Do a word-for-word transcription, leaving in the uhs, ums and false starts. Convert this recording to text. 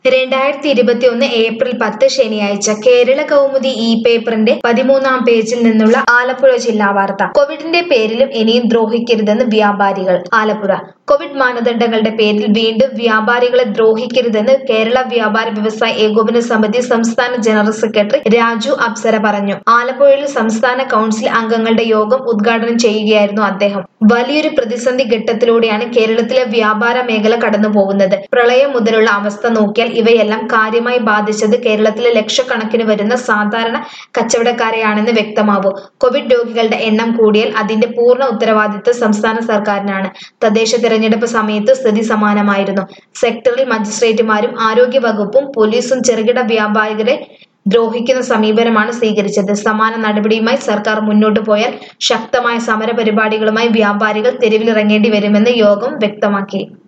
രണ്ടായിരത്തി ഇരുപത്തിയൊന്ന് ഏപ്രിൽ പത്ത് ശനിയാഴ്ച കേരള കൗമുദി ഇ പേപ്പറിന്റെ പതിമൂന്നാം പേജിൽ നിന്നുള്ള ആലപ്പുഴ ജില്ലാ വാർത്ത. കോവിഡിന്റെ പേരിലും ഇനിയും ദ്രോഹിക്കരുതെന്ന് വ്യാപാരികൾ. ആലപ്പുഴ കോവിഡ് മാനദണ്ഡങ്ങളുടെ പേരിൽ വീണ്ടും വ്യാപാരികളെ ദ്രോഹിക്കരുതെന്ന് കേരള വ്യാപാര വ്യവസായ ഏകോപന സമിതി സംസ്ഥാന ജനറൽ സെക്രട്ടറി രാജു അപ്സര പറഞ്ഞു. ആലപ്പുഴയിൽ സംസ്ഥാന കൗൺസിൽ അംഗങ്ങളുടെ യോഗം ഉദ്ഘാടനം ചെയ്യുകയായിരുന്നു അദ്ദേഹം. വലിയൊരു പ്രതിസന്ധി ഘട്ടത്തിലൂടെയാണ് കേരളത്തിലെ വ്യാപാര മേഖല കടന്നുപോകുന്നത്. പ്രളയം മുതലുള്ള അവസ്ഥ നോക്കിയാൽ ഇവയെല്ലാം കാര്യമായി ബാധിച്ചത് കേരളത്തിലെ ലക്ഷക്കണക്കിന് വരുന്ന സാധാരണ കച്ചവടക്കാരെയാണെന്ന് വ്യക്തമാവും. കോവിഡ് രോഗികളുടെ എണ്ണം കൂടിയാൽ അതിന്റെ പൂർണ്ണ ഉത്തരവാദിത്വം സംസ്ഥാന സർക്കാരിനാണ്. തദ്ദേശ തെരഞ്ഞെടുപ്പ് സമയത്ത് സ്ഥിതി സമാനമായിരുന്നു. സെക്ടറൽ മജിസ്ട്രേറ്റുമാരും ആരോഗ്യ വകുപ്പും പോലീസും ചെറുകിട വ്യാപാരികളെ ദ്രോഹിക്കുന്ന സമീപനമാണ് സ്വീകരിച്ചത്. സമാന നടപടിയുമായി സർക്കാർ മുന്നോട്ടു പോയാൽ ശക്തമായ സമര പരിപാടികളുമായി വ്യാപാരികൾ തെരുവിലിറങ്ങേണ്ടി വരുമെന്ന് യോഗം വ്യക്തമാക്കി.